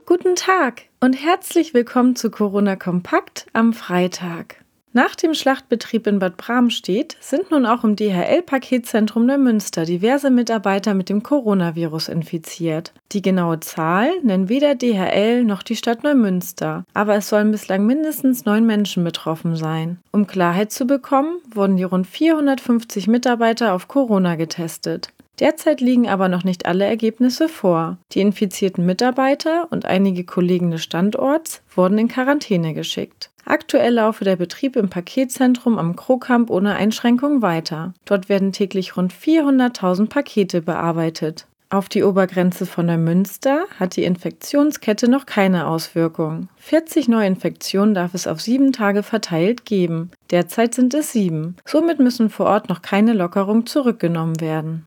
Guten Tag und herzlich willkommen zu Corona Kompakt am Freitag. Nach dem Schlachtbetrieb in Bad Bramstedt sind nun auch im DHL-Paketzentrum Neumünster diverse Mitarbeiter mit dem Coronavirus infiziert. Die genaue Zahl nennen weder DHL noch die Stadt Neumünster, aber es sollen bislang mindestens 9 Menschen betroffen sein. Um Klarheit zu bekommen, wurden die rund 450 Mitarbeiter auf Corona getestet. Derzeit liegen aber noch nicht alle Ergebnisse vor. Die infizierten Mitarbeiter und einige Kollegen des Standorts wurden in Quarantäne geschickt. Aktuell laufe der Betrieb im Paketzentrum am Krokamp ohne Einschränkung weiter. Dort werden täglich rund 400.000 Pakete bearbeitet. Auf die Obergrenze von Neumünster hat die Infektionskette noch keine Auswirkung. 40 Neuinfektionen darf es auf 7 Tage verteilt geben. Derzeit sind es 7. Somit müssen vor Ort noch keine Lockerungen zurückgenommen werden.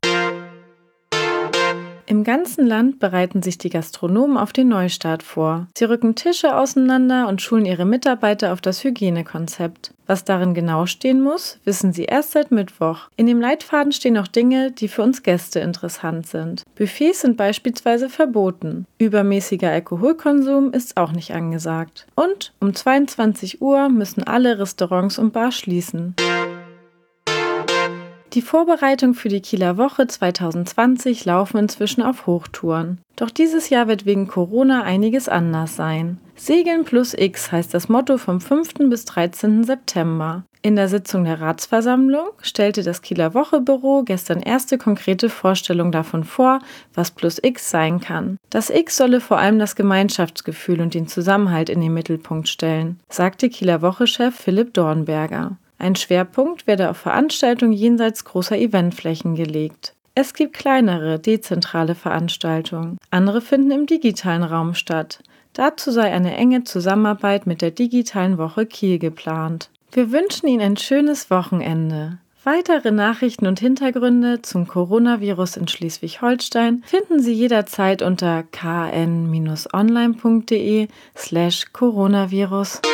Im ganzen Land bereiten sich die Gastronomen auf den Neustart vor. Sie rücken Tische auseinander und schulen ihre Mitarbeiter auf das Hygienekonzept. Was darin genau stehen muss, wissen sie erst seit Mittwoch. In dem Leitfaden stehen auch Dinge, die für uns Gäste interessant sind. Buffets sind beispielsweise verboten. Übermäßiger Alkoholkonsum ist auch nicht angesagt. Und um 22 Uhr müssen alle Restaurants und Bars schließen. Die Vorbereitungen für die Kieler Woche 2020 laufen inzwischen auf Hochtouren. Doch dieses Jahr wird wegen Corona einiges anders sein. Segeln plus X heißt das Motto vom 5. bis 13. September. In der Sitzung der Ratsversammlung stellte das Kieler Woche-Büro gestern erste konkrete Vorstellungen davon vor, was plus X sein kann. Das X solle vor allem das Gemeinschaftsgefühl und den Zusammenhalt in den Mittelpunkt stellen, sagte Kieler Woche-Chef Philipp Dornberger. Ein Schwerpunkt werde auf Veranstaltungen jenseits großer Eventflächen gelegt. Es gibt kleinere, dezentrale Veranstaltungen. Andere finden im digitalen Raum statt. Dazu sei eine enge Zusammenarbeit mit der digitalen Woche Kiel geplant. Wir wünschen Ihnen ein schönes Wochenende. Weitere Nachrichten und Hintergründe zum Coronavirus in Schleswig-Holstein finden Sie jederzeit unter kn-online.de/Coronavirus.